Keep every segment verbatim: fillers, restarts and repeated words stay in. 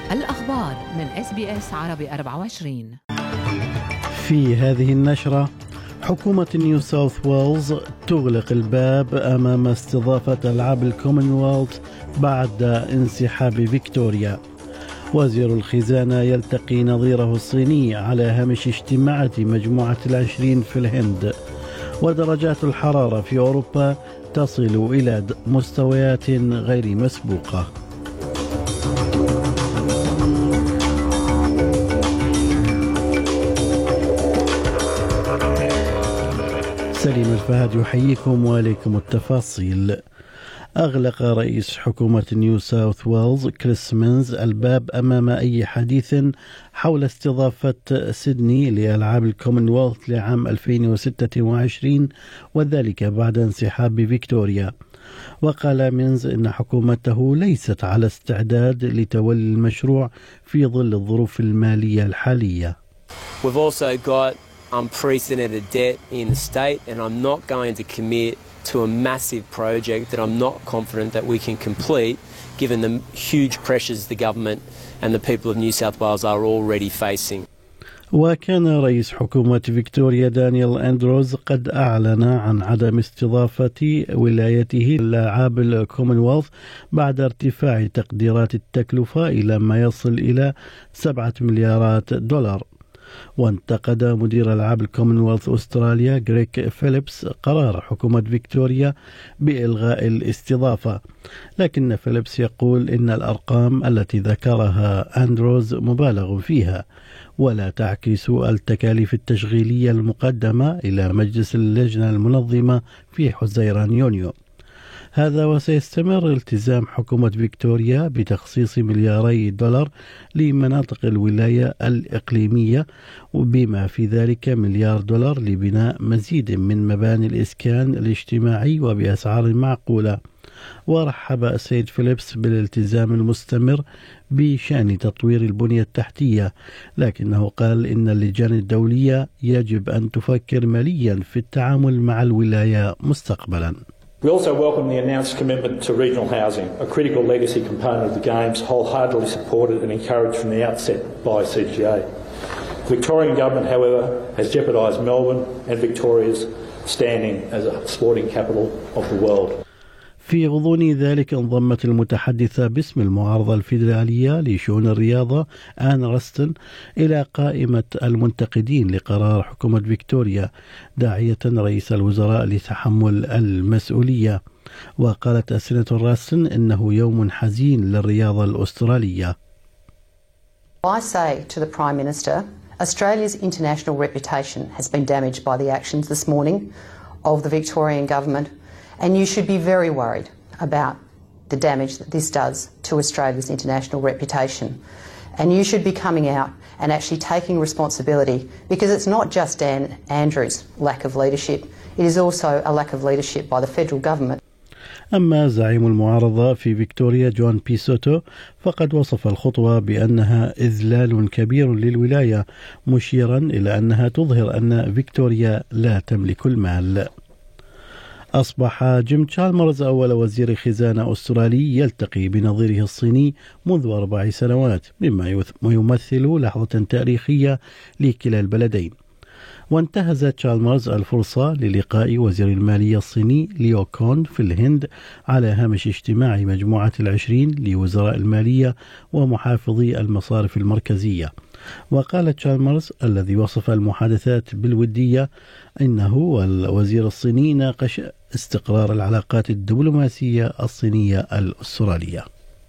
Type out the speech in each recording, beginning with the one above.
الأخبار من إس بي إس عربي أربعة وعشرين. في هذه النشرة: حكومة نيو ساوث ويلز تغلق الباب أمام استضافة ألعاب الكومنولث بعد انسحاب فيكتوريا. وزير الخزانة يلتقي نظيره الصيني على هامش اجتماعات مجموعة العشرين في الهند. ودرجات الحرارة في أوروبا تصل إلى مستويات غير مسبوقة. سليم الفهد يحييكم وإليكم التفاصيل. أغلق رئيس حكومة نيو ساوث ويلز كريس مينز الباب أمام أي حديث حول استضافة سيدني لألعاب الكومنولث لعام ألفين وستة وعشرين، وذلك بعد انسحاب فيكتوريا. وقال مينز إن حكومته ليست على استعداد لتولي المشروع في ظل الظروف المالية الحالية. We've also got unprecedented debt in the state, and I'm not going to commit to a massive project that I'm not confident that we can complete, given the huge pressures the government and the people of New South Wales are already facing. وكان رئيس حكومة فيكتوريا دانيال أندروز قد أعلن عن عدم استضافة ولايته لألعاب الكومنولث بعد ارتفاع تقديرات التكلفة إلى ما يصل إلى سبعة مليارات دولار. وانتقد مدير ألعاب الكومنولث أستراليا غريك فيليبس قرار حكومة فيكتوريا بإلغاء الاستضافة، لكن فيليبس يقول إن الأرقام التي ذكرها أندروز مبالغ فيها ولا تعكس التكاليف التشغيلية المقدمة إلى مجلس اللجنة المنظمة في حزيران يونيو. هذا وسيستمر التزام حكومة فيكتوريا بتخصيص ملياري دولار لمناطق الولاية الإقليمية، وبما في ذلك مليار دولار لبناء مزيد من مباني الإسكان الاجتماعي وبأسعار معقولة. ورحب السيد فيليبس بالالتزام المستمر بشأن تطوير البنية التحتية، لكنه قال إن اللجان الدولية يجب أن تفكر ماليا في التعامل مع الولاية مستقبلا. We also welcome the announced commitment to regional housing, a critical legacy component of the Games, wholeheartedly supported and encouraged from the outset by C G A. The Victorian Government, however, has jeopardised Melbourne and Victoria's standing as a sporting capital of the world. في غضون ذلك انضمت المتحدثة باسم المعارضة الفيدرالية لشؤون الرياضة آن راستن إلى قائمة المنتقدين لقرار حكومة فيكتوريا، داعية رئيس الوزراء لتحمل المسؤولية. وقالت السيناتور راستن إنه يوم حزين للرياضة الأسترالية. I say to the Prime Minister, Australia's international reputation has been damaged by the actions this morning of the Victorian Government, and you should be very worried about the damage that this does to Australia's international reputation. And you should be coming out and actually taking responsibility, because it's not just Dan Andrews' lack of leadership, it is also a lack of leadership by the federal government. أما زعيم المعارضة في فيكتوريا جون بيسوتو فقد وصف الخطوة بأنها إذلال كبير للولاية، مشيرا إلى أنها تظهر أن فيكتوريا لا تملك المال. أصبح جيم تشالمرز أول وزير خزانة أسترالي يلتقي بنظيره الصيني منذ أربع سنوات، مما يمثل لحظة تاريخية لكلا البلدين. وانتهز تشالمرز الفرصة للقاء وزير المالية الصيني ليو كون في الهند على هامش اجتماع مجموعة العشرين لوزراء المالية ومحافظي المصارف المركزية. وقال تشالمرز الذي وصف المحادثات بالودية إنه والوزير الصيني ناقش استقرار العلاقات الدبلوماسية الصينية الأسترالية.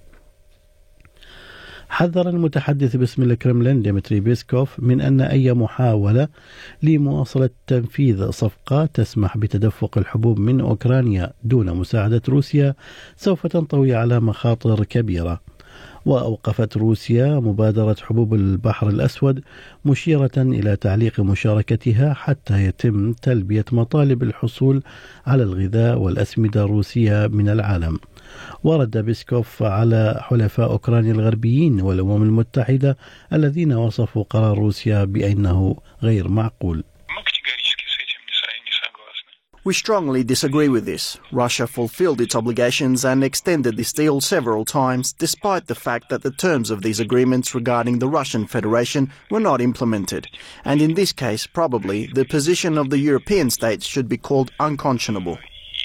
حذر المتحدث باسم الكرملين ديمتري بيسكوف من أن أي محاولة لمواصلة تنفيذ صفقة تسمح بتدفق الحبوب من أوكرانيا دون مساعدة روسيا سوف تنطوي على مخاطر كبيرة. وأوقفت روسيا مبادرة حبوب البحر الأسود، مشيرة إلى تعليق مشاركتها حتى يتم تلبية مطالب الحصول على الغذاء والأسمدة الروسية من العالم. ورد بيسكوف على حلفاء أوكرانيا الغربيين والأمم المتحدة الذين وصفوا قرار روسيا بأنه غير معقول. We strongly disagree with this. Russia fulfilled its obligations and extended this deal several times, despite the fact that the terms of these agreements regarding the Russian Federation were not implemented. And in this case, probably, the position of the European states should be called unconscionable.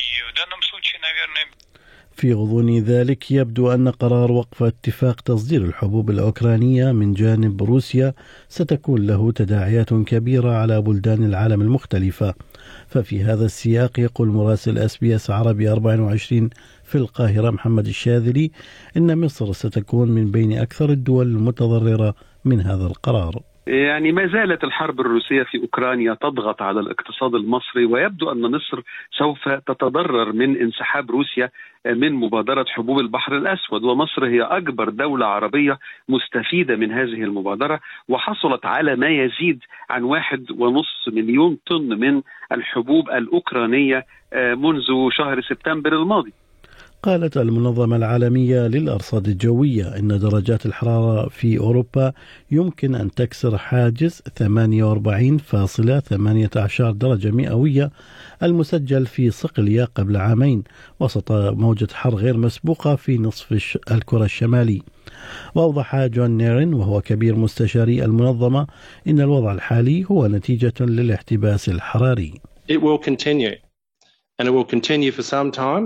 في غضون ذلك يبدو أن قرار وقف اتفاق تصدير الحبوب الأوكرانية من جانب روسيا ستكون له تداعيات كبيرة على بلدان العالم المختلفة. ففي هذا السياق يقول مراسل اس بي اس عربي أربعة وعشرين في القاهرة محمد الشاذلي إن مصر ستكون من بين أكثر الدول المتضررة من هذا القرار. يعني ما زالت الحرب الروسية في أوكرانيا تضغط على الاقتصاد المصري، ويبدو أن مصر سوف تتضرر من انسحاب روسيا من مبادرة حبوب البحر الأسود، ومصر هي أكبر دولة عربية مستفيدة من هذه المبادرة، وحصلت على ما يزيد عن واحد ونص مليون طن من الحبوب الأوكرانية منذ شهر سبتمبر الماضي. قالت المنظمة العالمية للأرصاد الجوية إن درجات الحرارة في أوروبا يمكن أن تكسر حاجز ثمانية وأربعين فاصلة ثمانية عشر درجة مئوية المسجل في صقلية قبل عامين وسط موجة حر غير مسبوقة في نصف الكرة الشمالي. وأوضح جون نيرين وهو كبير مستشاري المنظمة إن الوضع الحالي هو نتيجة للاحتباس الحراري. It will continue and it will continue for some time.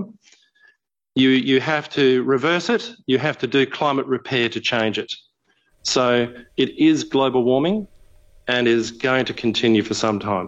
You you have to reverse it. You have to do climate repair to change it. So it is global warming and is going to continue for some time.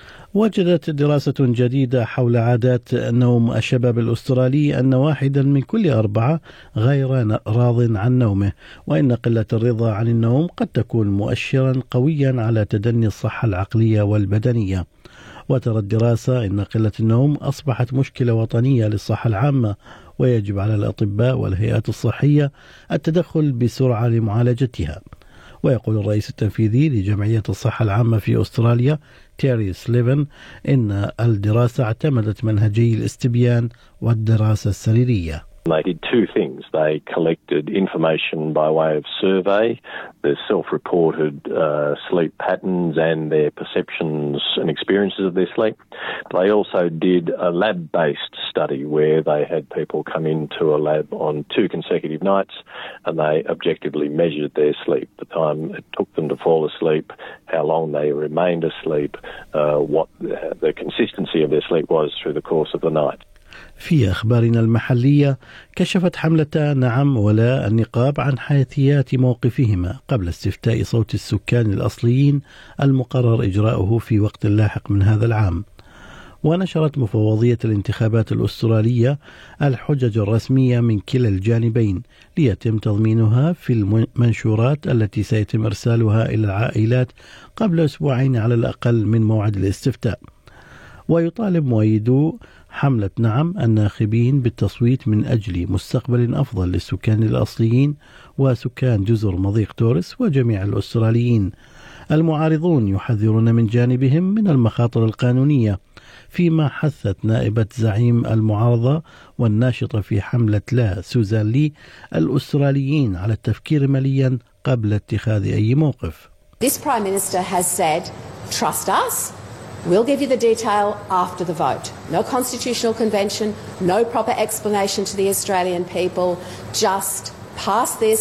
وجدت دراسة جديدة حول عادات نوم الشباب الأسترالي أن واحدا من كل أربعة غير راض عن نومه، وإن قلة الرضا عن النوم قد تكون مؤشرا قويا على تدني الصحة العقلية والبدنية. وترى الدراسة أن قلة النوم أصبحت مشكلة وطنية للصحة العامة، ويجب على الأطباء والهيئات الصحية التدخل بسرعة لمعالجتها. ويقول الرئيس التنفيذي لجمعية الصحة العامة في أستراليا تيري سليفن إن الدراسة اعتمدت منهجي الاستبيان والدراسة السريرية. They did two things. They collected information by way of survey, the self-reported uh, sleep patterns and their perceptions and experiences of their sleep. They also did a lab-based study where they had people come into a lab on two consecutive nights and they objectively measured their sleep, the time it took them to fall asleep, how long they remained asleep, uh, what the consistency of their sleep was through the course of the night. في أخبارنا المحلية كشفت حملة نعم ولا النقاب عن حيثيات موقفهما قبل استفتاء صوت السكان الأصليين المقرر إجراؤه في وقت لاحق من هذا العام. ونشرت مفوضية الانتخابات الأسترالية الحجج الرسمية من كلا الجانبين ليتم تضمينها في المنشورات التي سيتم إرسالها إلى العائلات قبل أسبوعين على الأقل من موعد الاستفتاء. ويطالب مؤيدو حملة نعم الناخبين بالتصويت من أجل مستقبل أفضل للسكان الأصليين وسكان جزر مضيق تورس وجميع الأستراليين. المعارضون يحذرون من جانبهم من المخاطر القانونية، فيما حثت نائبة زعيم المعارضة والناشطة في حملة لا سوزان لي الأستراليين على التفكير مليا قبل اتخاذ أي موقف. This Prime Minister has said, trust us. We'll give you the detail after the vote. No constitutional convention, no proper explanation to the Australian people, just pass this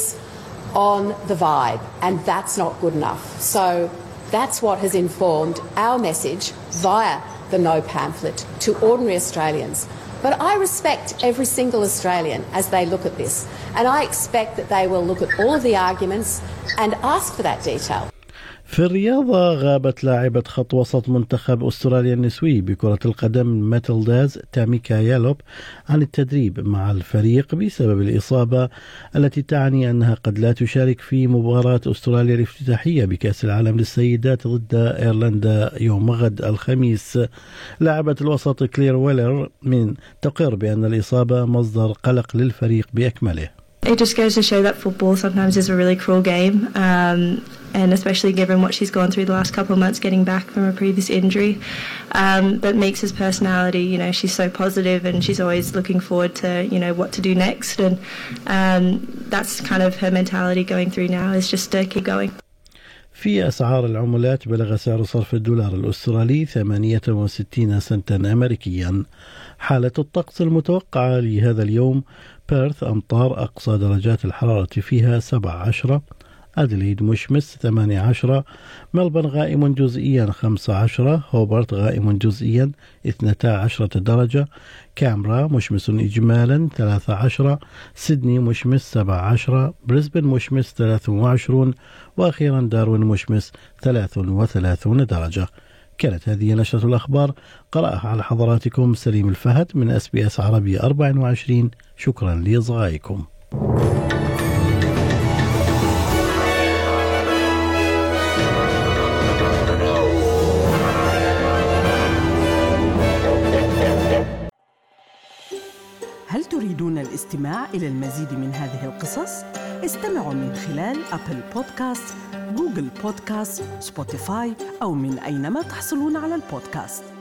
on the vibe, and that's not good enough. So that's what has informed our message via the no pamphlet to ordinary Australians. But I respect every single Australian as they look at this, and I expect that they will look at all of the arguments and ask for that detail. في الرياضة غابت لاعبة خط وسط منتخب أستراليا النسوي بكرة القدم ماتيلداز تاميكا يالوب عن التدريب مع الفريق بسبب الإصابة التي تعني أنها قد لا تشارك في مباراة أستراليا الافتتاحية بكأس العالم للسيدات ضد إيرلندا يوم غد الخميس. لاعبة الوسط كلير ويلر من تقر بأن الإصابة مصدر قلق للفريق بأكمله. It just goes to show that football sometimes is a really cruel game, um, and especially given what she's gone through the last couple of months getting back from a previous injury. Um, but Meeks' personality, you know, she's so positive and she's always looking forward to, you know, what to do next. And um, that's kind of her mentality going through now, is just to keep going. في أسعار العملات بلغ سعر صرف الدولار الأسترالي ثمانية وستين سنتا أمريكيا. حالة الطقس المتوقعة لهذا اليوم: بيرث أمطار أقصى درجات الحرارة فيها سبعة عشر، أدليد مشمس ثمانية عشر، ملبن غائم جزئيا خمسة عشر، هوبرت غائم جزئيا اثنتا عشرة درجة، كامبرا مشمس إجمالا ثلاثة عشر، سيدني مشمس سبعة عشر، بريسبن مشمس ثلاثة وعشرون، وأخيرا داروين مشمس ثلاثة وثلاثين درجة. كانت هذه نشرة الأخبار، قرأها على حضراتكم سليم الفهد من أس بي أس عربي أربعة وعشرين. شكرا لإصغائكم. هل تريدون الاستماع إلى المزيد من هذه القصص؟ استمعوا من خلال أبل بودكاست، جوجل بودكاست، سبوتيفاي أو من أينما تحصلون على البودكاست.